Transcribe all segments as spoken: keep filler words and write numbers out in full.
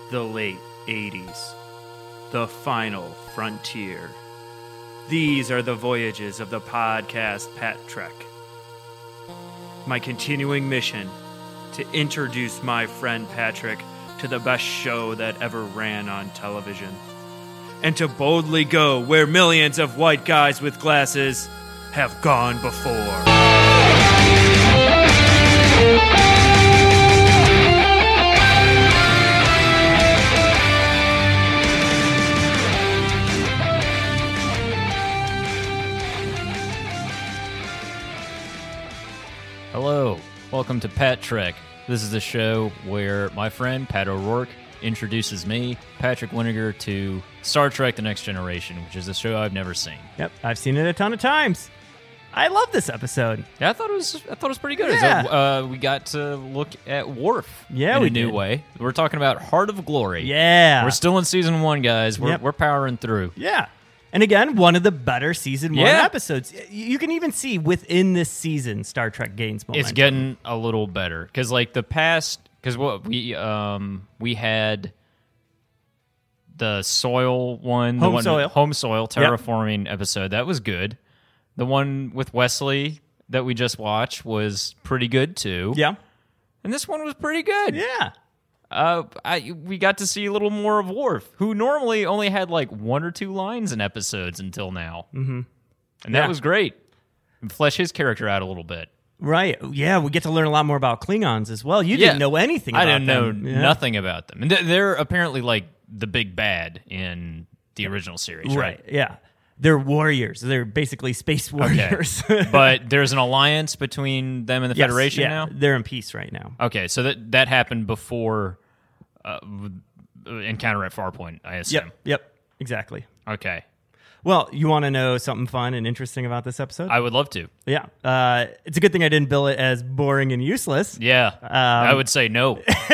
The late eighties. The final frontier. These are the voyages of the podcast Pat Trek. My continuing mission to introduce my friend Patrick to the best show that ever ran on television. And to boldly go where millions of white guys with glasses have gone before. Hello, welcome to Pat Trek. This is the show where my friend Pat O'Rourke introduces me, Patrick Winiger, to Star Trek The Next Generation, which is a show I've never seen. Yep, I've seen it a ton of times. I love this episode. Yeah, I thought it was I thought it was pretty good. Yeah. So, uh, we got to look at Worf Yeah, in we a new did. way. We're talking about Heart of Glory. Yeah. We're still in season one, guys. We're, Yep. we're powering through. Yeah. And again, one of the better season one Yeah. episodes. You can even see within this season, Star Trek gains momentum. It's getting a little better because, like the past, because what we um we had the soil one, the Home one, soil. home soil terraforming episode that was good. The one with Wesley that we just watched was pretty good too. Yeah. And this one was pretty good. Yeah. Uh, I we got to see a little more of Worf, who normally only had like one or two lines in episodes until now, mm-hmm. and that Yeah. was great. And flesh his character out a little bit. Right. Yeah, we get to learn a lot more about Klingons as well. You Yeah. didn't know anything about I didn't know them. Yeah. nothing about them. And th- they're apparently like the big bad in the original series, right? Right. Yeah. They're warriors. They're basically space warriors. But there's an alliance between them and the Yes, Federation yeah, now? They're in peace right now. Okay, so that that happened before uh, Encounter at Farpoint, I assume. Yep. Yep. Exactly. Okay. Well, you want to know something fun and interesting about this episode? I would love to. yeah. Uh, it's a good thing I didn't bill it as boring and useless. Yeah. I would say no.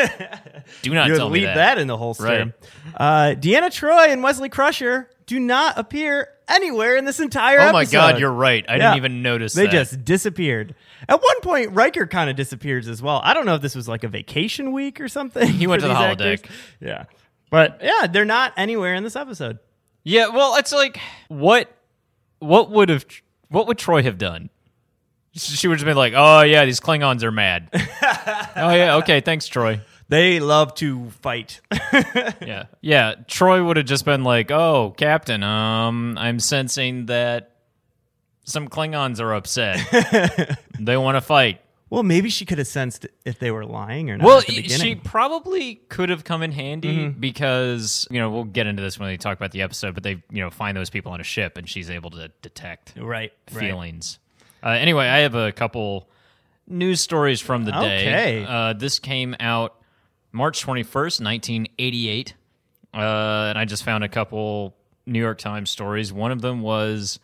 Do not You would tell me leave that. that in the holster. Right. Uh, Deanna Troi and Wesley Crusher do not appear anywhere in this entire Oh episode. my God, you're right. I Yeah. didn't even notice They that. just disappeared. At one point, Riker kind of disappears as well. I don't know if this was like a vacation week or something. He went for to the these holodeck. actors. Yeah. But yeah, they're not anywhere in this episode. Yeah, well, it's like what what would have what would Troy have done? She would have been like, "Oh yeah, these Klingons are mad." Oh yeah, okay, thanks, Troy. They love to fight. Yeah, yeah. Troy would have just been like, "Oh, Captain, um, I'm sensing that some Klingons are upset. They want to fight." Well, maybe she could have sensed if they were lying or not Well, at the she beginning. probably could have come in handy Mm-hmm. because, you know, we'll get into this when we talk about the episode, but they, you know, find those people on a ship and she's able to detect right. right. feelings. Uh, anyway, I have a couple news stories from the day. Okay. Uh, this came out March twenty-first, nineteen eighty-eight, uh, and I just found a couple New York Times stories. One of them was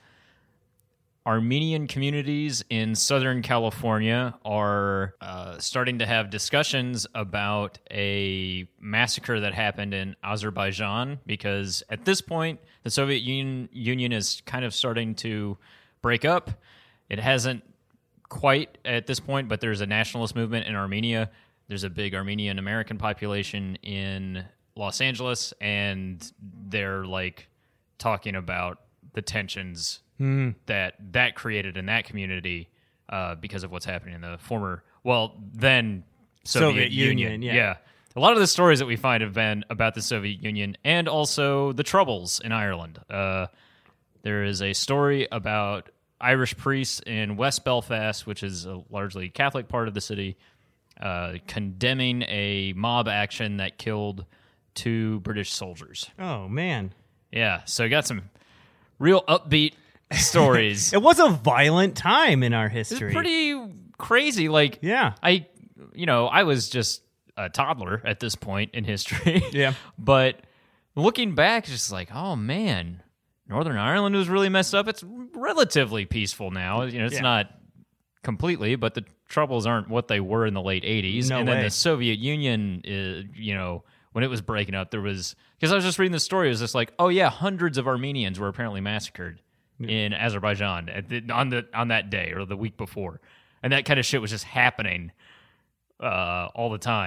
Armenian communities in Southern California are uh, starting to have discussions about a massacre that happened in Azerbaijan because at this point, the Soviet Union, Union is kind of starting to break up. It hasn't quite at this point, but there's a nationalist movement in Armenia. There's a big Armenian American population in Los Angeles, and they're like talking about the tensions that that created in that community uh, because of what's happening in the former, well, then Soviet, Soviet Union, yeah. A lot of the stories that we find have been about the Soviet Union and also the Troubles in Ireland. Uh, there is a story about Irish priests in West Belfast, which is a largely Catholic part of the city, uh, condemning a mob action that killed two British soldiers. Oh, man. Yeah, so you got some real upbeat stories. It was a violent time in our It's history. pretty crazy. Like, Yeah. I, you know, I was just a toddler at this point in history. Yeah. But looking back, it's just like, oh man, Northern Ireland was really messed up. It's relatively peaceful now. You know, it's Yeah. not completely, but the Troubles aren't what they were in the late eighties. No and then way. the Soviet Union, is, you know, when it was breaking up, there was, because I was just reading the story, it was just like, oh yeah, hundreds of Armenians were apparently massacred in Azerbaijan at the, on the on that day or the week before, and that kind of shit was just happening uh, all the time.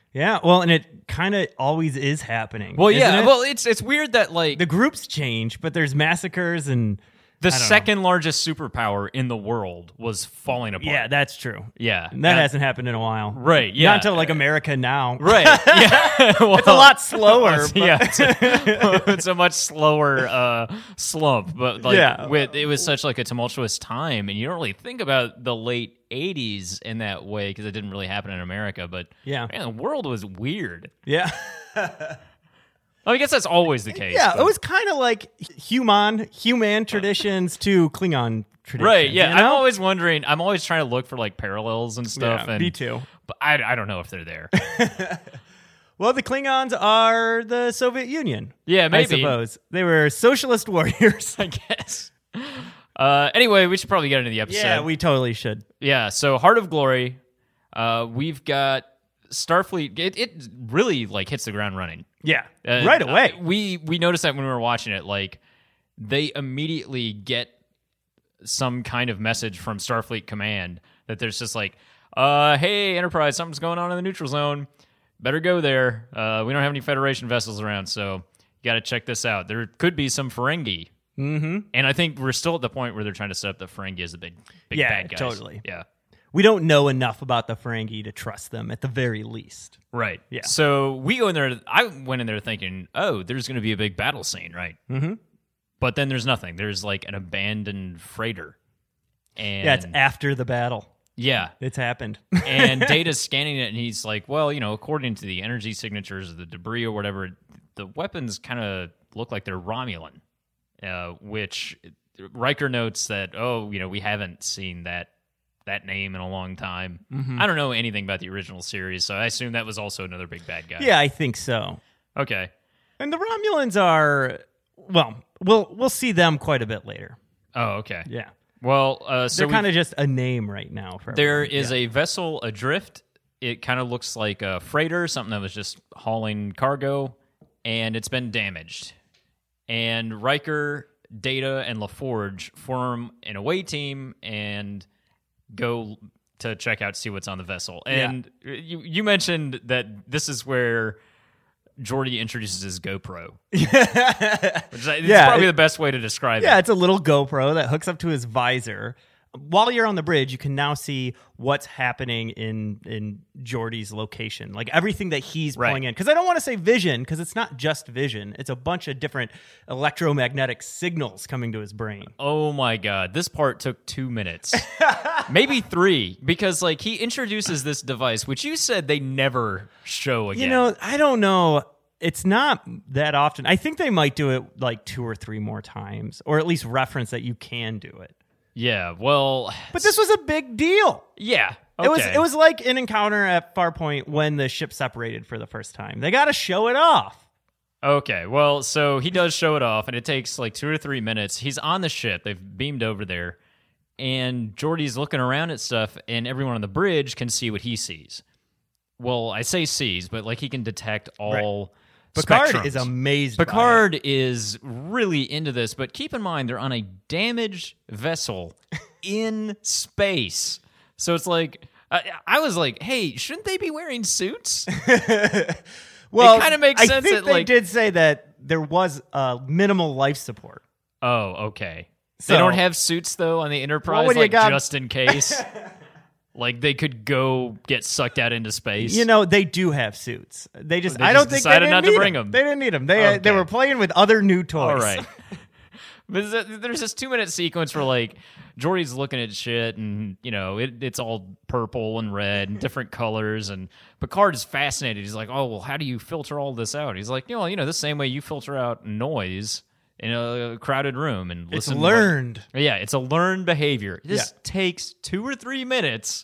Yeah, well, and it kind of always is happening. Well, isn't yeah. it? Well, it's it's weird that like the groups change, but there's massacres and the I don't know. second largest superpower in the world was falling apart. Yeah, that's true. Yeah. And that And- hasn't happened in a while. Right, yeah. Not until like America now. Right. Yeah. Well, It's a lot slower. but- yeah. It's a, it's a much slower uh, slump, but like Yeah. with it was such like a tumultuous time, and you don't really think about the late eighties in that way because it didn't really happen in America. But Yeah. man, the world was weird. Yeah. I guess that's always the case. Yeah, but- it was kind of like human human traditions to Klingon traditions. Right, yeah. you I'm know? always wondering. I'm always trying to look for like parallels and stuff. Yeah, and, me too. But I, I don't know if they're there. Well, the Klingons are the Soviet Union. Yeah, maybe. I suppose. They were socialist warriors. I guess. Uh, anyway, we should probably get into the episode. Yeah, we totally should. Yeah, so Heart of Glory, uh, we've got Starfleet. It, it really like hits the ground running Yeah, Uh, right away. uh, we we noticed that when we were watching it. Like they immediately get some kind of message from Starfleet Command that there's just like, uh, "Hey, Enterprise, something's going on in the neutral zone. Better go there. Uh, we don't have any Federation vessels around, so you got to check this out. There could be some Ferengi." Mm-hmm. And I think we're still at the point where they're trying to set up the Ferengi as the big, big Yeah, bad guys. totally. Yeah. We don't know enough about the Ferengi to trust them at the very least. Right. Yeah. So we go in there. I went in there thinking, oh, there's going to be a big battle scene, right? Mm-hmm. But then there's nothing. There's like an abandoned freighter. And Yeah, it's after the battle. yeah. It's happened. And Data's scanning it, and he's like, well, you know, according to the energy signatures of the debris or whatever, the weapons kind of look like they're Romulan, uh, which Riker notes that, oh, you know, we haven't seen that that name in a long time. Mm-hmm. I don't know anything about the original series, so I assume that was also another big bad guy. Yeah, I think so. Okay. And the Romulans are, well, we'll we'll see them quite a bit later. Oh, okay. Yeah, Well, uh, so they're we- kind of just a name right now. For there everyone. is Yeah. a vessel adrift. It kind of looks like a freighter, something that was just hauling cargo, and it's been damaged. And Riker, Data, and LaForge form an away team and go to check out, see what's on the vessel. And you you mentioned that this is where Geordi introduces his GoPro. Which is, it's Yeah, probably it- the best way to describe Yeah, it. it's a little GoPro that hooks up to his visor. While you're on the bridge, you can now see what's happening in in Geordi's location, like everything that he's Right. pulling in. Because I don't want to say vision, because it's not just vision; it's a bunch of different electromagnetic signals coming to his brain. Oh my god, this part took two minutes. Maybe three, because like he introduces this device, which you said they never show again. You know, I don't know. It's not that often. I think they might do it like two or three more times, or at least reference that you can do it. Yeah, well, But this was a big deal. yeah. It was okay. it was like an encounter at Farpoint when the ship separated for the first time. They got to show it off. Okay, well, so he does show it off, and it takes like two or three minutes. He's on the ship. They've beamed over there, and Geordi's looking around at stuff, and everyone on the bridge can see what he sees. Well, I say sees, but like he can detect all Picard spectrums. is amazed. by it. Picard is really into this, but keep in mind they're on a damaged vessel in space. So it's like, I, I was like, hey, shouldn't they be wearing suits? Well, it kinda makes I sense think that, they like- did say that there was uh, minimal life support. Oh, okay. So- they don't have suits though on the Enterprise, what do you like got? just in case. Like they could go get sucked out into space. You know, they do have suits. They just They I just don't think they decided didn't not to need bring 'em. them. They didn't need them. They uh, they Okay. were playing with other new toys. All right. But there's a- there's this two minute sequence where like Geordi's looking at shit and you know it, it's all purple and red and different colors and Picard is fascinated. He's like, oh well, how do you filter all this out? He's like, you know, you know the same way you filter out noise in a crowded room and It's listen. to, learned. like- yeah, it's a learned behavior. This Yeah. takes two or three minutes.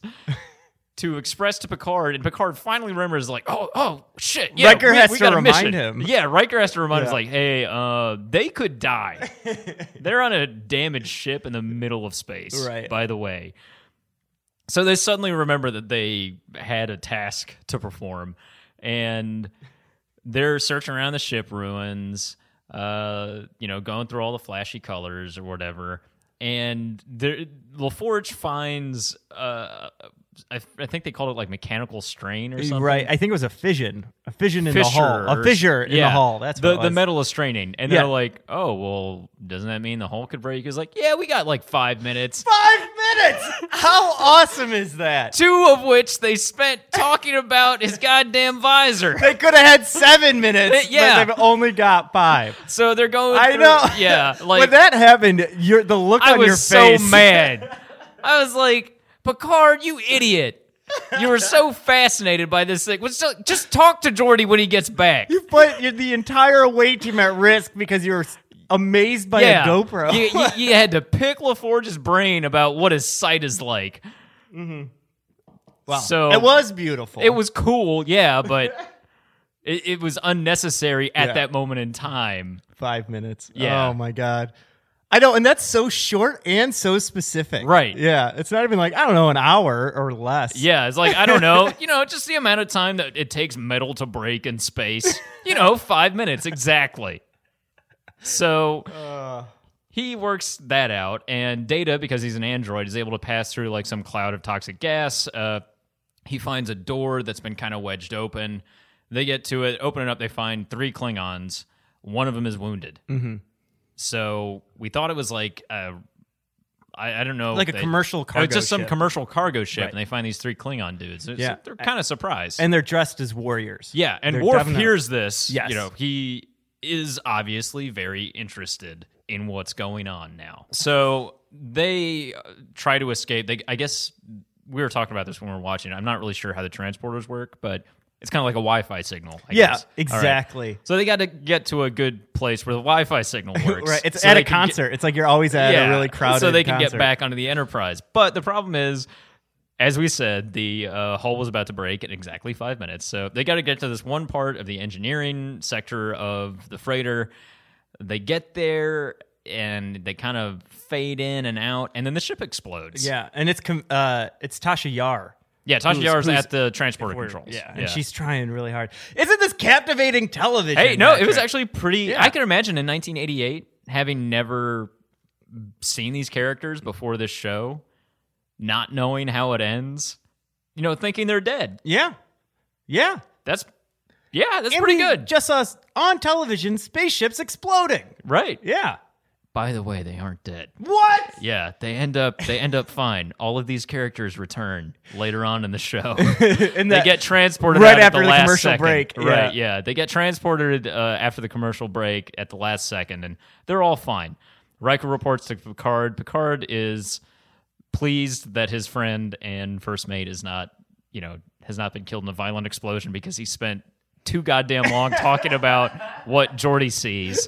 To express to Picard, and Picard finally remembers, like, oh, oh, shit. Yeah, Riker we, has we to got a remind mission. him. Yeah, Riker has to remind Yeah. us, like, hey, uh, they could die. They're on a damaged ship in the middle of space, Right. by the way. So they suddenly remember that they had a task to perform, and they're searching around the ship ruins, uh, you know, going through all the flashy colors or whatever. And there, LaForge finds uh, I, I think they called it like mechanical strain or something. Right. I think it was a fission. A fission in Fissure the hull. A or- fissure in yeah. the hull. That's the what it the was. metal is straining, and Yeah. they're like, "Oh, well, doesn't that mean the hull could break?" He's like, "Yeah, we got like five minutes." Five minutes! How awesome is that? Two of which they spent talking about his goddamn visor. They could have had seven minutes, Yeah. but they've only got five. So they're going. I through- know. Yeah, like when that happened, your the look I on was your so face. mad. I was like, Picard, you idiot. You were so fascinated by this thing. Was so- Just talk to Geordi when he gets back. You put your- the entire away team at risk because you were amazed by yeah. a GoPro. You, you, you had to pick LaForge's brain about what his sight is like. Wow. So it was beautiful. It was cool, yeah, but it, it was unnecessary at Yeah. that moment in time. five minutes. Yeah. Oh my god. I know, and that's so short and so specific. Right. Yeah. It's not even like, I don't know, an hour or less. Yeah, it's like, I don't know, you know, just the amount of time that it takes metal to break in space. You know, five minutes, exactly. So Uh, he works that out, and Data, because he's an android, is able to pass through like some cloud of toxic gas. Uh, he finds a door that's been kind of wedged open. They get to it, open it up, they find three Klingons. One of them is wounded. Mm-hmm. So we thought it was like a, I, I don't know, like a they- commercial oh, cargo it's just some ship. commercial cargo ship, Right. and they find these three Klingon dudes. It's- Yeah. they're kind of surprised. And they're dressed as warriors. yeah, and They're Worf definite- hears this. Yes. You know, he is obviously very interested in what's going on now. So they uh, try to escape. They, I guess we were talking about this when we were watching. I'm not really sure how the transporters work, but it's kind of like a Wi-Fi signal. I Yeah, guess. All right. exactly. So they got to get to a good place where the Wi-Fi signal works. Right. It's so at they a can get- concert. It's like you're always at a really crowded so they can concert. get back onto the Enterprise. But the problem is, as we said, the uh, hull was about to break in exactly five minutes. So they got to get to this one part of the engineering sector of the freighter. They get there, and they kind of fade in and out, and then the ship explodes. Yeah, and it's com- uh, it's Tasha Yar. Yeah, Tasha Who's- Yar's who's- at the transporter controls. Yeah, and she's trying really hard. Isn't this captivating television? Hey, no, it was Patrick? actually pretty. Yeah. I can imagine in nineteen eighty-eight, having never seen these characters before this show, not knowing how it ends, you know, thinking they're dead. Yeah, yeah. That's yeah, that's And pretty we good. Just saw us on television, spaceships exploding. Right. Yeah. By the way, they aren't dead. What? Yeah, they end up they end up fine. All of these characters return later on in the show. And They that, get transported right out at after the, the last commercial second. break, yeah. Right, yeah. They get transported uh, after the commercial break at the last second, and they're all fine. Riker reports to Picard. Picard is pleased that his friend and first mate is not, you know, has not been killed in a violent explosion because he spent too goddamn long talking about what Geordi sees.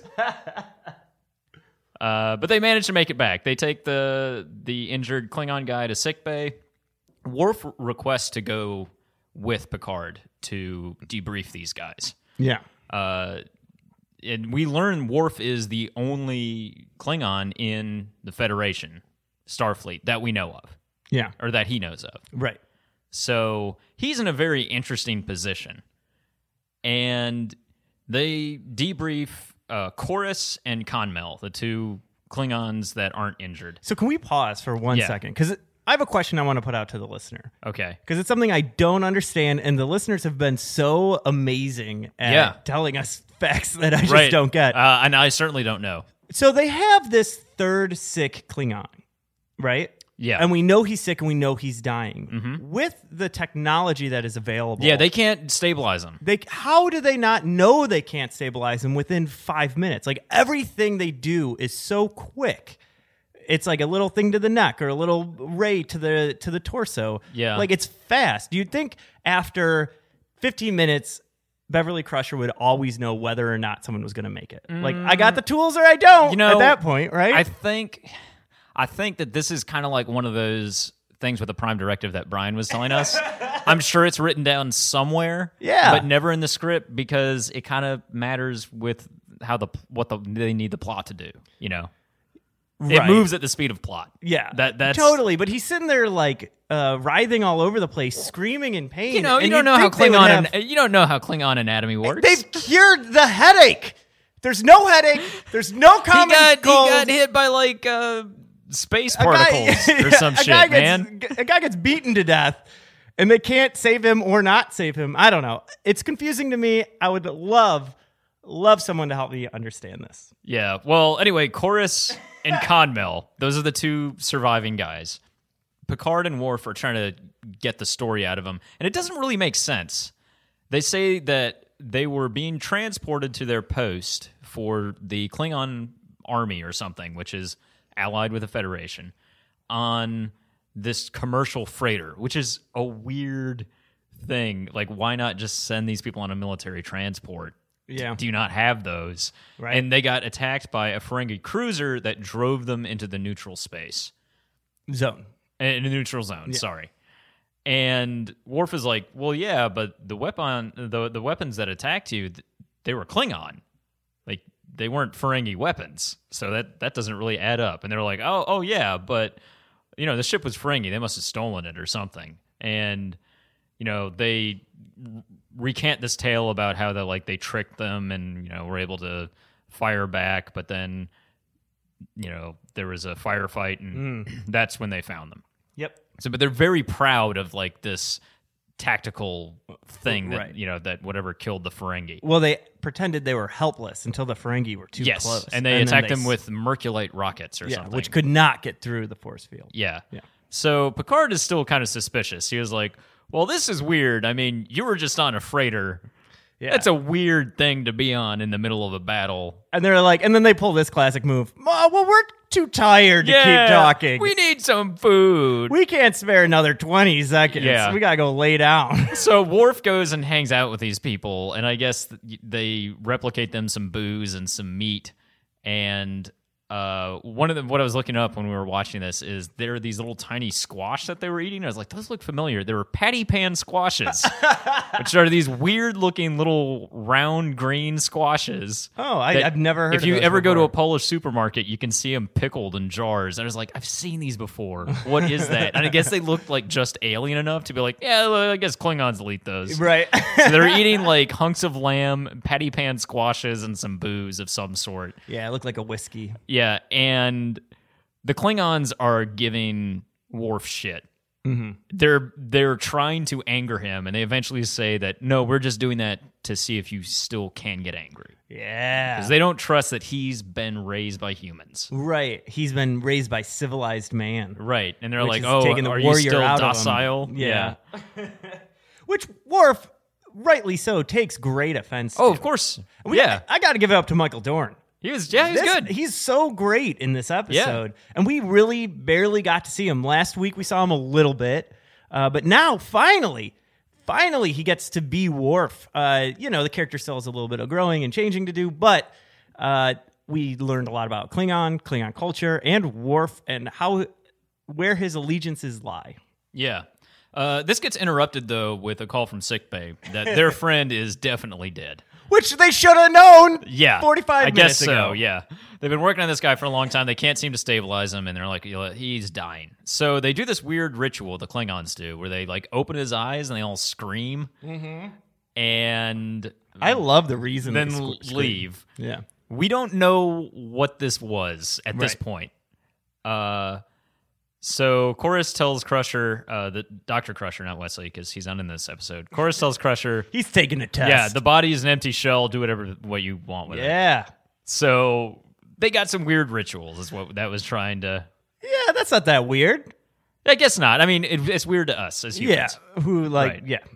Uh, but they manage to make it back. They take the the injured Klingon guy to sickbay. Worf requests to go with Picard to debrief these guys. yeah. Uh, and we learn Worf is the only Klingon in the Federation, Starfleet, that we know of, Yeah. or that he knows of. Right. So he's in a very interesting position. And they debrief uh, Chorus and Conmel, the two Klingons that aren't injured. So can we pause for one Yeah. second? Because I have a question I want to put out to the listener. Okay. Because it's something I don't understand, and the listeners have been so amazing at Yeah. telling us facts that I just Right. don't get. Uh, and I certainly don't know. So they have this third sick Klingon, right? Yeah. And we know he's sick and we know he's dying. With the technology that is available. Yeah, they can't stabilize them. They, how do they not know they can't stabilize him within five minutes? Like, everything they do is so quick. It's like a little thing to the neck or a little ray to the to the torso. Yeah. Like, it's fast. You'd think after fifteen minutes, Beverly Crusher would always know whether or not someone was going to make it. Like, I got the tools or I don't You know, at that point, right? I think I think that this is kind of like one of those things with the Prime Directive that Brian was telling us. I'm sure it's written down somewhere, Yeah. but never in the script because it kind of matters with how the what the, they need the plot to do. You know, it Right. moves at the speed of plot. Yeah, that that's totally. But he's sitting there like uh, writhing all over the place, screaming in pain. You know, you and don't you'd know how think they would Klingon have- and, you don't know how Klingon anatomy works. They've cured the headache. There's no headache. There's no he common got cold. he got hit by like uh, space A guy- particles or some a shit, guy man. gets, A guy gets beaten to death, and they can't save him or not save him. I don't know. It's confusing to me. I would love, love someone to help me understand this. Yeah. Well, anyway, Chorus and Conmel, those are the two surviving guys. Picard and Worf are trying to get the story out of them, and it doesn't really make sense. They say that they were being transported to their post for the Klingon army or something, which is allied with the Federation, on this commercial freighter, which is a weird thing. Like, why not just send these people on a military transport? Yeah. Do you not have those? Right. And they got attacked by a Ferengi cruiser that drove them into the neutral space. Zone. In the neutral zone, sorry. And Worf is like, well, yeah, but the weapon, the the weapons that attacked you, they were Klingon. Like, they weren't Ferengi weapons. So that, that doesn't really add up. And they're like, oh, oh yeah, but, you know, the ship was Ferengi. They must have stolen it or something. And, you know, they recant this tale about how they, like, they tricked them and, you know, were able to fire back, but then, you know, there was a firefight, and mm. that's when they found them. Yep. So, but they're very proud of, like, this tactical thing that, Right. you know, that whatever killed the Ferengi. Well, they pretended they were helpless until the Ferengi were too yes, close. and they then attacked they them s- with Merculite rockets or yeah, something. which could not get through the force field. Yeah. Yeah. So Picard is still kind of suspicious. He was like, well, this is weird. I mean, you were just on a freighter. Yeah. That's a weird thing to be on in the middle of a battle. And they're like, and then they pull this classic move. Oh, well, we're too tired to keep talking. We need some food. We can't spare another twenty seconds. Yeah. We gotta go lay down. So Worf goes and hangs out with these people, and I guess th- they replicate them some booze and some meat. And uh, one of them, what I was looking up when we were watching this, is there are these little tiny squash that they were eating. I was like, those look familiar. They were patty pan squashes, which are these weird looking little round green squashes. Oh, I, that I've never heard If of you those ever go to before. a Polish supermarket, you can see them pickled in jars. And I was like, I've seen these before. What is that? And I guess they look like just alien enough to be like, yeah, well, I guess Klingons will eat those. Right. So they're eating like hunks of lamb, patty pan squashes, and some booze of some sort. Yeah, it looked like a whiskey. Yeah, and the Klingons are giving Worf shit. Mm-hmm. They're they're trying to anger him, and they eventually say that, no, we're just doing that to see if you still can get angry. Yeah. Because they don't trust that he's been raised by humans. Right. He's been raised by civilized man. Right, and they're Which like, is oh, taking the are you warrior still out of him. docile? Yeah. Which Worf, rightly so, takes great offense Oh, to. of course. We- yeah. I, I got to give it up to Michael Dorn. He was, yeah, he was This- good. He's so great in this episode. And we really barely got to see him. Last week we saw him a little bit. Uh, but now, finally, finally he gets to be Worf. Uh, you know, the character still has a little bit of growing and changing to do, but uh, we learned a lot about Klingon, Klingon culture, and Worf, and how where his allegiances lie. Yeah. Uh, this gets interrupted, though, with a call from sickbay that their friend is definitely dead. Which they should have known Yeah. forty-five I minutes guess so, ago. yeah. They've been working on this guy for a long time. They can't seem to stabilize him, and they're like, he's dying. So they do this weird ritual the Klingons do, where they, like, open his eyes and they all scream. Mm-hmm. And I love the reason then they squ- l- scream. leave. Yeah. We don't know what this was at this Right. point. Uh, so Chorus tells Crusher, uh, the Doctor Crusher, not Wesley, because he's not in this episode. Chorus tells Crusher, He's taking a test. yeah, the body is an empty shell. Do whatever what you want with it. Yeah. So they got some weird rituals, is what that was trying to. Yeah, that's not that weird. I guess not. I mean, it, it's weird to us as humans. Yeah. Who, like, Right. yeah.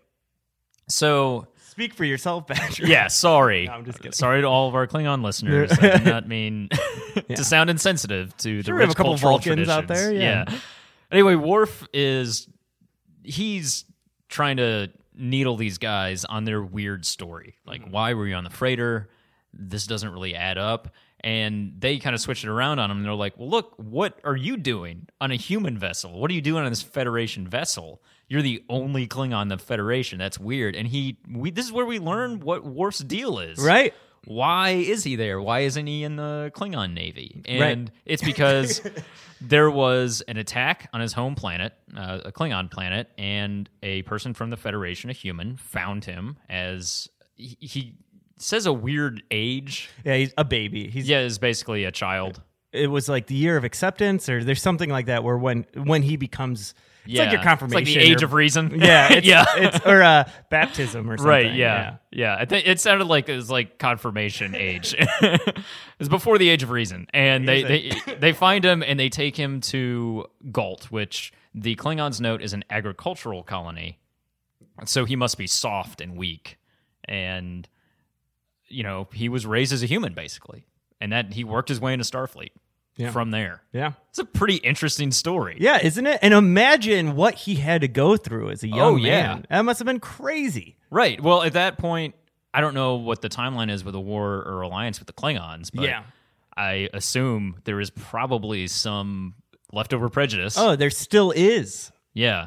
So Speak for yourself, Patrick. yeah, sorry. No, I'm just kidding. Sorry to all of our Klingon listeners. I did not mean to sound insensitive to the Sure, we rich have a couple cultural Vulcans out traditions. there, yeah. Anyway, Worf is he's trying to needle these guys on their weird story. Like, Mm-hmm. why were you on the freighter? This doesn't really add up. And they kind of switch it around on him. And they're like, well, look, what are you doing on a human vessel? What are you doing on this Federation vessel? You're the only Klingon in the Federation. That's weird. And he, we, this is where we learn what Worf's deal is. Right. Why is he there? Why isn't he in the Klingon Navy? And Right. it's because there was an attack on his home planet, uh, a Klingon planet, and a person from the Federation, a human, found him as he, he says a weird age. Yeah, he's a baby. He's Yeah, is basically a child. it was like the year of acceptance, or there's something like that where when when he becomes, it's yeah. like your confirmation, it's like the age or, of reason. yeah, it's, yeah, it's or uh, baptism or something. Right, yeah. yeah. I think it sounded like it was like confirmation age. It was before the age of reason. And they, they they find him and they take him to Galt, which the Klingons note is an agricultural colony. So he must be soft and weak. And, you know, he was raised as a human, basically. And that he worked his way into Starfleet Yeah. from there. Yeah. It's a pretty interesting story. Yeah, isn't it? And imagine what he had to go through as a young Oh, yeah. man. That must have been crazy. Right. Well, at that point, I don't know what the timeline is with the war or alliance with the Klingons, but Yeah. I assume there is probably some leftover prejudice. Oh, there still is. Yeah.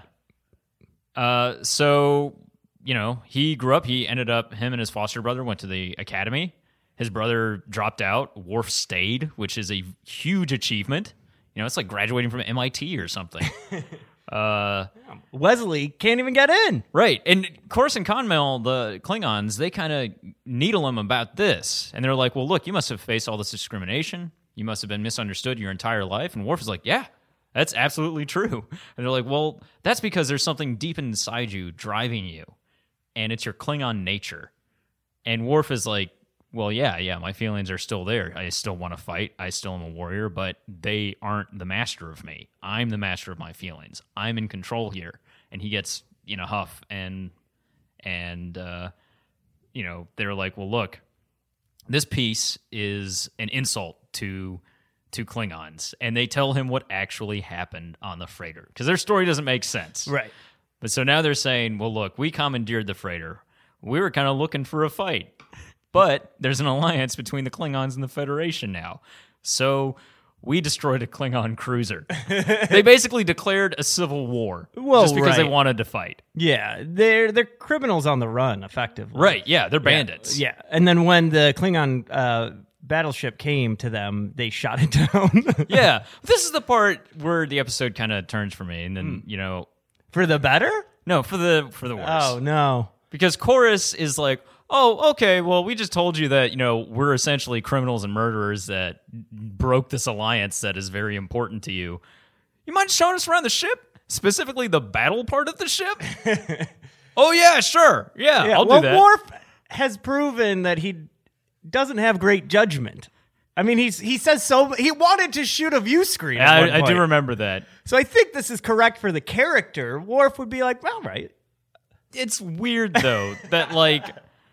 Uh, so, you know, he grew up, he ended up, him and his foster brother went to the academy. His brother dropped out. Worf stayed, which is a huge achievement. You know, it's like graduating from M I T or something. uh, Wesley can't even get in. right. And Corus and Conmel, the Klingons, they kind of needle him about this. And they're like, well, look, you must have faced all this discrimination. You must have been misunderstood your entire life. And Worf is like, yeah, that's absolutely true. And they're like, well, that's because there's something deep inside you driving you. And it's your Klingon nature. And Worf is like, well, yeah, yeah, my feelings are still there. I still want to fight. I still am a warrior, but they aren't the master of me. I'm the master of my feelings. I'm in control here. And he gets, you know, huff and, and, uh, you know, they're like, well, look, this piece is an insult to, to Klingons. And they tell him what actually happened on the freighter because their story doesn't make sense. Right. But so now they're saying, well, look, we commandeered the freighter. We were kind of looking for a fight. But there's an alliance between the Klingons and the Federation now. So we destroyed a Klingon cruiser. They basically declared a civil war Well, just because they right. wanted to fight. Yeah, they're they're criminals on the run, effectively. Right, yeah, they're bandits. Yeah, and then when the Klingon uh, battleship came to them, they shot it down. Yeah, this is the part where the episode kind of turns for me. And then, you know... For the better? No, for the for the worse. Oh, no. Because Chorus is like, oh, okay, well, we just told you that, you know, we're essentially criminals and murderers that broke this alliance that is very important to you. You mind showing us around the ship? Specifically the battle part of the ship? Oh, yeah, sure. Yeah, Yeah, I'll well, do that. Worf has proven that he doesn't have great judgment. I mean, he's he says so. He wanted to shoot a view screen. At one I, I do point. remember that. So I think this is correct for the character. Worf would be like, well, right. It's weird, though, that, like,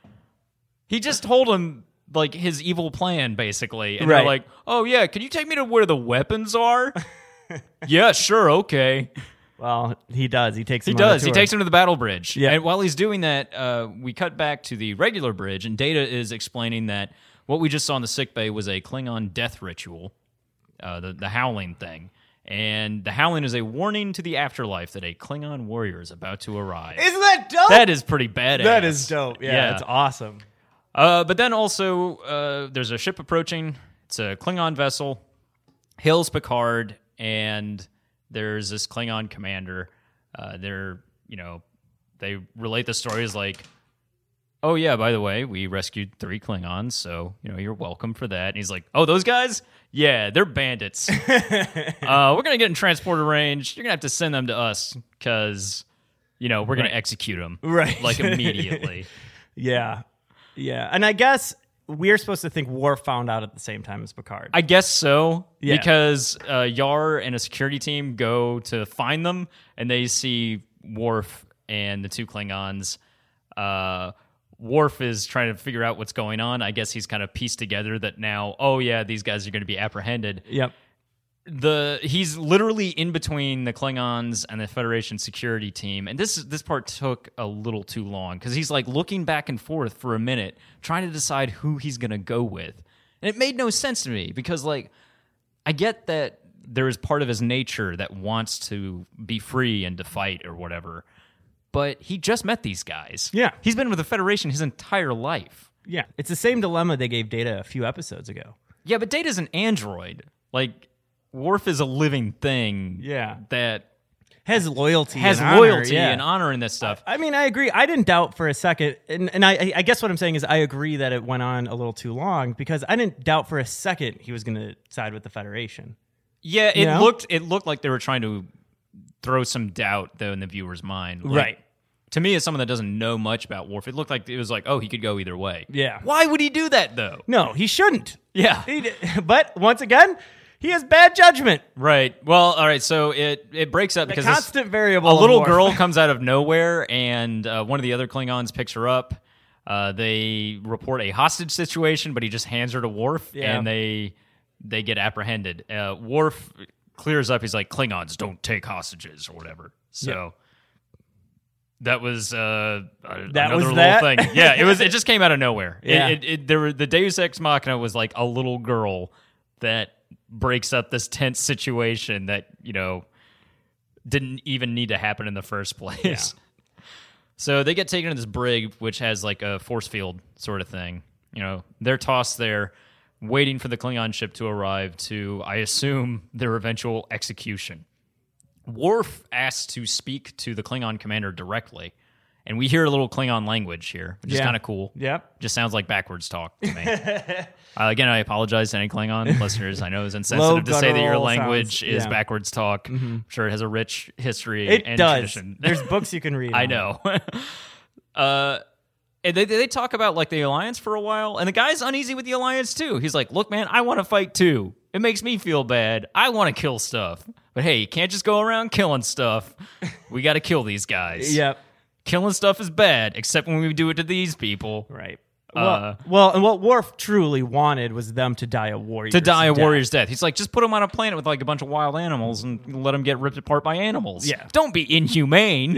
he just told him, like, his evil plan, basically. And Right. they're like, oh, yeah, can you take me to where the weapons are? Yeah, sure, okay. Well, he does. He takes. He him on a does. He tour. takes him to the battle bridge. Yeah. And while he's doing that, uh, we cut back to the regular bridge, and Data is explaining that what we just saw in the sickbay was a Klingon death ritual, uh, the, the howling thing. And the howling is a warning to the afterlife that a Klingon warrior is about to arrive. Isn't that dope? That is pretty badass. That is dope. Yeah, Yeah. it's awesome. Uh, but then also, uh, there's a ship approaching. It's a Klingon vessel. Hails Picard, and there's this Klingon commander. Uh, they're, you know, they relate the stories like, oh, yeah, by the way, we rescued three Klingons, so, you know, you're welcome for that. And he's like, oh, those guys? Yeah, they're bandits. uh, we're going to get in transporter range. You're going to have to send them to us because, you know, we're going Right. to execute them. Right. Like, immediately. Yeah, yeah. And I guess we're supposed to think Worf found out at the same time as Picard. I guess so, Yeah. because uh, Yar and a security team go to find them, and they see Worf and the two Klingons. Uh, Worf is trying to figure out what's going on. I guess he's kind of pieced together that now, oh yeah, these guys are going to be apprehended. Yep. The he's literally in between the Klingons and the Federation security team, and this this part took a little too long because he's like looking back and forth for a minute, trying to decide who he's gonna go with, and it made no sense to me because like I get that there is part of his nature that wants to be free and to fight or whatever, but he just met these guys. Yeah. He's been with the Federation his entire life. Yeah. It's the same dilemma they gave Data a few episodes ago. Yeah, but Data's an android. Like, Worf is a living thing. Yeah. That has loyalty, has and honor, loyalty yeah. and honor in this stuff. I mean, I agree. I didn't doubt for a second, and, and I, I guess what I'm saying is I agree that it went on a little too long because I didn't doubt for a second he was going to side with the Federation. Yeah, it You know? looked it looked like they were trying to throw some doubt though in the viewer's mind. Like, Right. To me, as someone that doesn't know much about Worf, it looked like it was like, oh, he could go either way. Yeah. Why would he do that though? No, he shouldn't. Yeah. He d- but once again, he has bad judgment. Right. Well, all right. So it it breaks up The because this- constant variable. a of little Worf. girl comes out of nowhere, and uh, one of the other Klingons picks her up. Uh, they report a hostage situation, but he just hands her to Worf, Yeah. and they they get apprehended. Uh, Worf clears up. He's like, Klingons don't take hostages or whatever. So that was uh, a- That another was little that? thing. Yeah, it was. It just came out of nowhere. Yeah. It, it, it, there were, the Deus Ex Machina was like a little girl that breaks up this tense situation that, you know, didn't even need to happen in the first place. Yeah. So they get taken to this brig, which has like a force field sort of thing. You know, they're tossed there, waiting for the Klingon ship to arrive to, I assume, their eventual execution. Worf asks to speak to the Klingon commander directly, and we hear a little Klingon language here, which is Yeah. kind of cool. Yep. Just sounds like backwards talk to me. uh, again, I apologize to any Klingon listeners. I know it's insensitive to say that your guttural language sounds. is Yeah. backwards talk. I'm sure it has a rich history It and does. tradition. There's books you can read. I on it. know. uh, and they they talk about like the Alliance for a while, and the guy's uneasy with the Alliance too. He's like, "Look, man, I want to fight too. It makes me feel bad. I want to kill stuff, but hey, you can't just go around killing stuff. We got to kill these guys. Yep. Killing stuff is bad, except when we do it to these people. Right. Uh, Well, well, and what Worf truly wanted was them to die a warrior. To die a warrior's death. He's like, just put them on a planet with like a bunch of wild animals and let them get ripped apart by animals. Yeah. Don't be inhumane.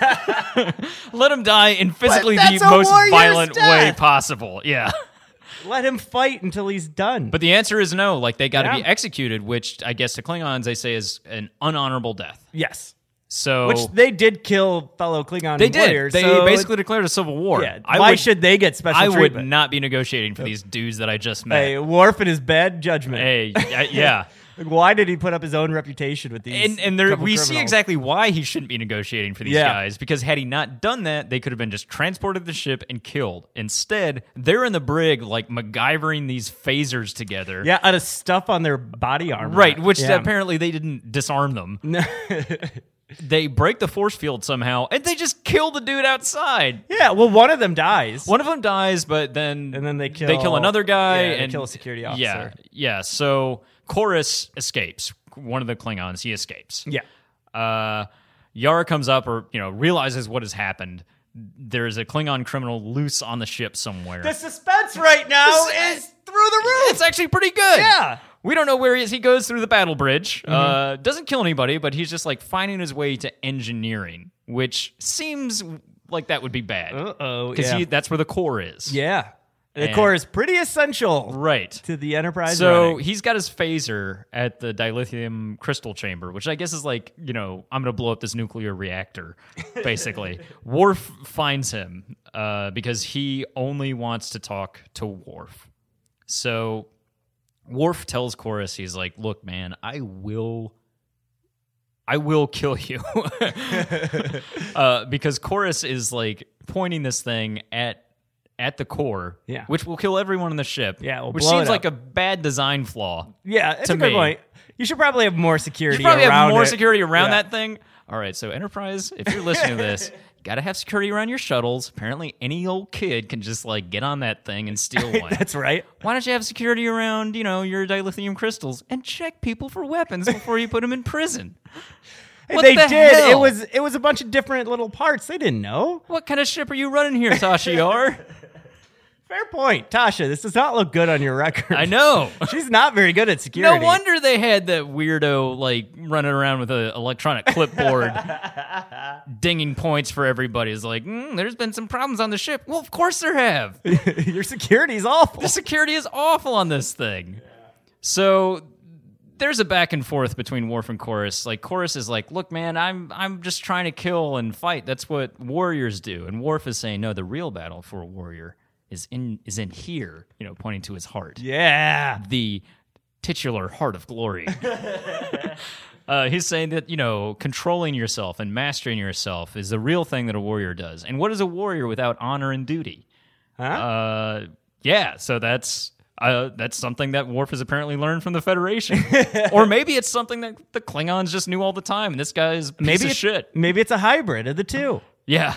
Let them die in physically But the that's a most warrior's violent way death. possible. Yeah. Let him fight until he's done. But the answer is no. Like, they got to Yeah. be executed, which I guess to Klingons they say is an unhonorable death. yes, So which they did kill fellow Klingon they did. warriors. They so basically declared a civil war. yeah. I Why would, should they get special I would treatment? not be negotiating for these dudes that I just met. Hey, Worf and his bad judgment. Hey, I- yeah. Why did he put up his own reputation with these? And and there couple we see criminals? exactly why he shouldn't be negotiating for these Yeah. guys, because had he not done that, they could have been just transported to the ship and killed. Instead, they're in the brig like MacGyvering these phasers together. Yeah, out of stuff on their body armor. Right, which Yeah. apparently they didn't disarm them. They break the force field somehow, and they just kill the dude outside. Yeah, well, one of them dies. One of them dies, but then And then they kill- they kill another guy yeah, they and kill a security Yeah, officer. yeah. So Chorus escapes. One of the Klingons, he escapes. Yeah. Uh, Yara comes up, or you know, realizes what has happened. There's a Klingon criminal loose on the ship somewhere. The suspense right now This- is through the roof. It's actually pretty good. Yeah. We don't know where he is. He goes through the battle bridge. Mm-hmm. Uh, doesn't kill anybody, but he's just like finding his way to engineering, which seems like that would be bad. Uh-oh, Because yeah. that's where the core is. Yeah. The And- core is pretty essential Right. to the Enterprise. So running. he's got his phaser at the dilithium crystal chamber, which I guess is like, you know, I'm going to blow up this nuclear reactor, basically. Worf finds him uh, because he only wants to talk to Worf. So Worf tells Chorus, he's like, look, man, I will... I will kill you. uh, because Chorus is like pointing this thing at at the core, Yeah. which will kill everyone on the ship. Yeah, we'll which blow seems it like up. a bad design flaw. yeah, it's to a good me. point. You should probably have more You security should probably around have more it. security around Yeah. that thing. All right, so Enterprise, if you're listening to this, you got to have security around your shuttles. Apparently, any old kid can just like get on that thing and steal one. That's right. Why don't you have security around, you know, your dilithium crystals and check people for weapons before you put them in prison? What they the did. It hell? was it was a bunch of different little parts. They didn't know. What kind of ship are you running here, Tasha Yar? Fair point, Tasha. This does not look good on your record. I know. She's not very good at security. No wonder they had that weirdo like running around with an electronic clipboard, dinging points for everybody. It's like, mm, there's been some problems on the ship. Well, of course there have. Your security's awful. The security is awful on this thing. So there's a back and forth between Worf and Chorus. Like Chorus is like, look, man, I'm I'm just trying to kill and fight. That's what warriors do. And Worf is saying, no, the real battle for a warrior is in is in here, you know, pointing to his heart. Yeah. The titular heart of glory. Uh, he's saying that, you know, controlling yourself and mastering yourself is the real thing that a warrior does. And what is a warrior without honor and duty? Huh? Uh, yeah, so that's uh, that's something that Worf has apparently learned from the Federation. Or maybe it's something that the Klingons just knew all the time, and this guy's a piece maybe of it's, shit. Maybe it's a hybrid of the two. Yeah.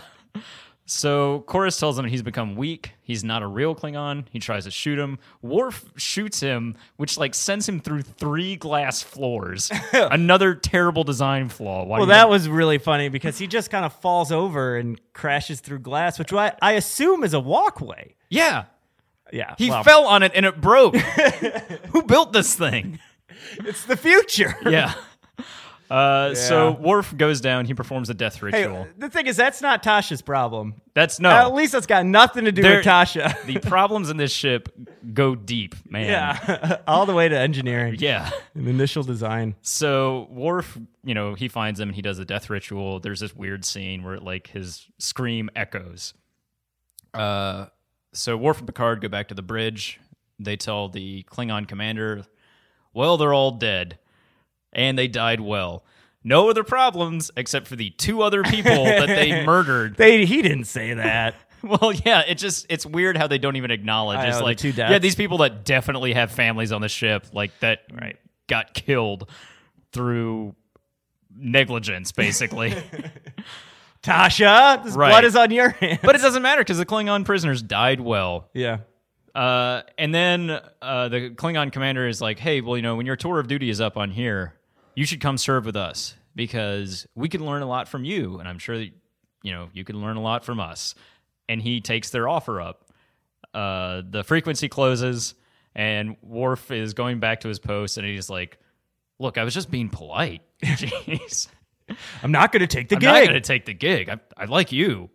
So Chorus tells him he's become weak. He's not a real Klingon. He tries to shoot him. Worf shoots him, which like sends him through three glass floors. Another terrible design flaw. Why Well, do you- that was really funny because he just kind of falls over and crashes through glass, which I, I assume is a walkway. yeah. Yeah, He well, fell on it and it broke. Who built this thing? It's the future. Yeah. Uh, So Yeah. Worf goes down. He performs a death Hey, ritual. the thing is, that's not Tasha's problem. That's no. At least that's got nothing to do There- with Tasha. The problems in this ship go deep, man. Yeah, all the way to engineering Yeah. and initial design. So Worf, you know, he finds him and he does a death ritual. There's this weird scene where like his scream echoes. Uh, so Worf and Picard go back to the bridge. They tell the Klingon commander, well, they're all dead. And they died well. No other problems except for the two other people that they murdered. They he didn't say that. Well, yeah, it just it's weird how they don't even acknowledge. I It's know, the like, two deaths. yeah, these people that definitely have families on the ship, like that, Right. got killed through negligence, basically. Tasha, this Right. blood is on your hands. But it doesn't matter because the Klingon prisoners died well. Yeah. Uh, and then uh, the Klingon commander is like, hey, well, you know, when your tour of duty is up on here, you should come serve with us because we can learn a lot from you. And I'm sure that, you know, you can learn a lot from us. And he takes their offer up. Uh, the frequency closes, and Worf is going back to his post, and he's like, look, I was just being polite. Jeez. I'm not going to take the I'm gig. not going to take the gig. I, I like you.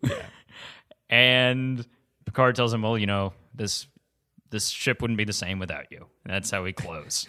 And Picard tells him, well, you know, this this ship wouldn't be the same without you. And that's how we close.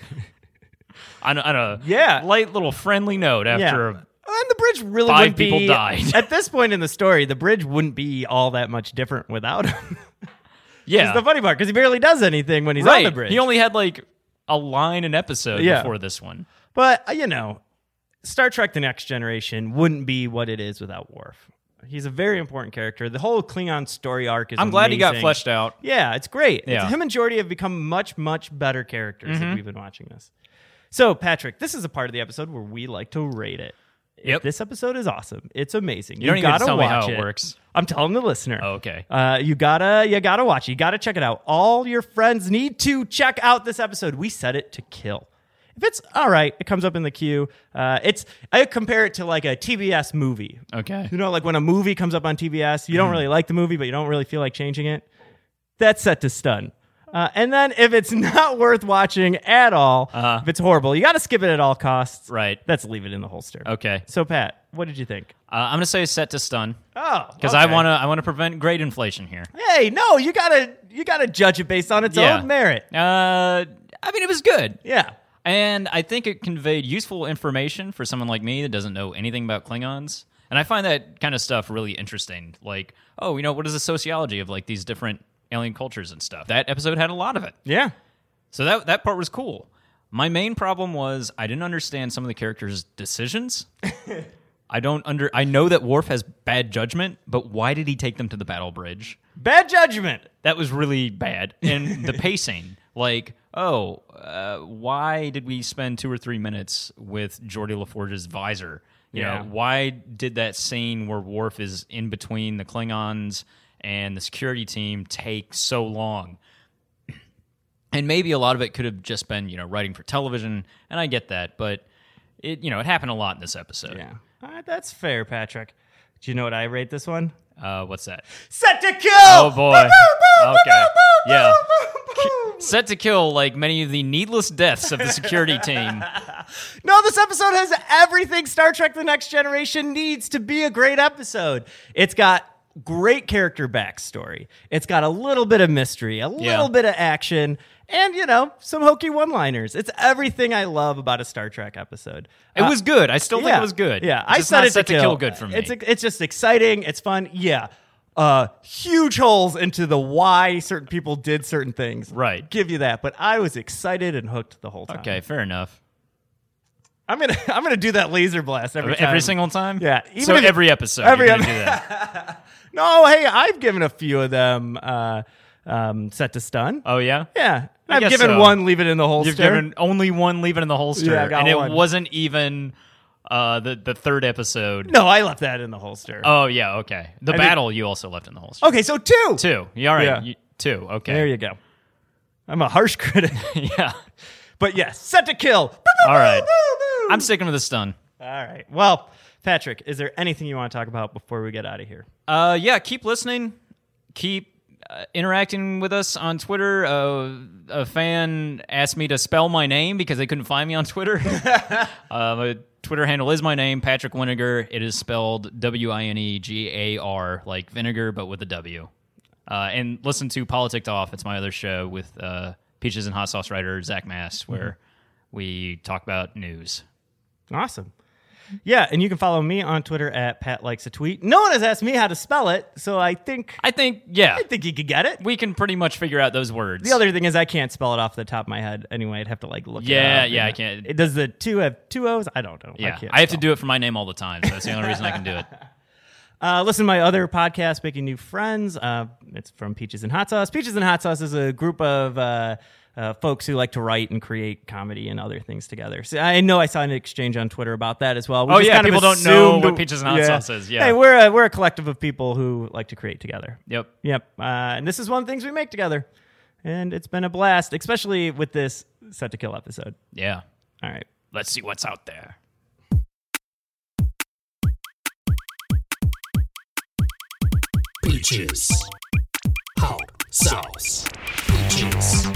on, a, on a Yeah. light little friendly note after Yeah. a And the bridge really Five wouldn't people be, died. At this point in the story, the bridge wouldn't be all that much different without him. yeah. It's the funny part because he barely does anything when he's right. on the bridge. He only had like a line an episode Yeah. before this one. But, uh, you know, Star Trek The Next Generation wouldn't be what it is without Worf. He's a very important character. The whole Klingon story arc is I'm glad he got amazing. fleshed out. Yeah, it's great. Yeah. It's, him and Geordi have become much, much better characters Mm-hmm. as we've been watching this. So, Patrick, this is a part of the episode where we like to rate it. Yep. This episode is awesome. It's amazing. You don't even gotta tell me watch how it works. I'm telling the listener. Oh, okay. Uh, you gotta, you gotta watch it. You gotta check it out. All your friends need to check out this episode. We set it to kill. If it's all right, it comes up in the queue. Uh, it's I compare it to like a T B S movie. Okay. You know, like when a movie comes up on T B S, you Mm. don't really like the movie, but you don't really feel like changing it. That's set to stun. Uh, and then if it's not worth watching at all, Uh-huh. if it's horrible, you got to skip it at all costs. Right. That's leave it in the holster. Okay. So, Pat, what did you think? Uh, I'm going to say set to stun Oh, because I want to I want to prevent grade inflation here. Hey, no, you gotta you gotta judge it based on its Yeah. own merit. Uh, I mean, it was good. Yeah. And I think it conveyed useful information for someone like me that doesn't know anything about Klingons. And I find that kind of stuff really interesting. Like, oh, you know, what is the sociology of like these different alien cultures and stuff? That episode had a lot of it. Yeah. So that that part was cool. My main problem was I didn't understand some of the characters' decisions. I don't under I know that Worf has bad judgment, but why did he take them to the battle bridge? Bad judgment. That was really bad. And the pacing, like, oh, uh, why did we spend two or three minutes with Geordi LaForge's visor? You Yeah. know, why did that scene where Worf is in between the Klingons and the security team take so long? And maybe a lot of it could have just been, you know, writing for television, and I get that, but it, you know, it happened a lot in this episode. Yeah. All right, that's fair, Patrick. Do you know what I rate this one? Uh, what's that? Set to kill. Oh boy. Okay. Yeah. Boom. Set to kill like many of the needless deaths of the security team. No, this episode has everything Star Trek The Next Generation needs to be a great episode. It's got great character backstory. It's got a little bit of mystery, a Yeah. little bit of action, and, you know, some hokey one-liners. It's everything I love about a Star Trek episode. It was good. I still think yeah, it was good. Yeah, It's I just said not it set to to kill. kill good for me. It's it's just exciting. It's fun. Yeah. Uh, huge holes into the why certain people did certain things. Right. Give you that. But I was excited and hooked the whole time. Okay, fair enough. I'm gonna I'm gonna do that laser blast every time. Every single time? Yeah. Even so if- every episode every you're gonna ep- do that. No, hey, I've given a few of them uh, um, set to stun. Oh, yeah? Yeah, I I've guess given so. one, leave it in the holster. You've given only one leave it in the holster. Yeah, I got and one. it wasn't even uh, the, the third episode. No, I left that in the holster. Oh, yeah, okay. The I think- battle you also left in the holster. Okay, so two. Two. Yeah, all right. Yeah. You, two, okay. There you go. I'm a harsh critic, yeah. but yes, set to kill. All right. I'm sticking with the stun. All right. Well, Patrick, is there anything you want to talk about before we get out of here? Uh, yeah, keep listening. Keep uh, interacting with us on Twitter. Uh, a fan asked me to spell my name because they couldn't find me on Twitter. uh, my Twitter handle is my name, Patrick Winiger. It is spelled W I N E G A R, like vinegar, but with a W. Uh, and listen to Politicked Off. It's my other show with uh, Peaches and Hot Sauce writer Zach Mast, where mm-hmm. we talk about news. Awesome. Yeah, and you can follow me on Twitter at Pat Likes a Tweet. No one has asked me how to spell it, so I think I think, yeah. I think you could get it. We can pretty much figure out those words. The other thing is I can't spell it off the top of my head anyway. I'd have to like look Yeah, it up. yeah, And I can't. It does the two have two O's? I don't know. Yeah, I, can't I have to spell. do it for my name all the time, so that's the only reason I can do it. Uh, listen to my other podcast, Making New Friends. Uh, it's from Peaches and Hot Sauce. Peaches and Hot Sauce is a group of uh, uh, folks who like to write and create comedy and other things together. So I know I saw an exchange on Twitter about that as well. We Oh, just yeah, kind of people don't know assumed- what Peaches and Hot Sauce is, yeah. Hey, we're a, we're a collective of people who like to create together. Yep. Yep. Uh, and this is one of the things we make together. And it's been a blast, especially with this Set to Kill episode. Yeah. All right. Let's see what's out there. Peaches. Hot sauce. Peaches.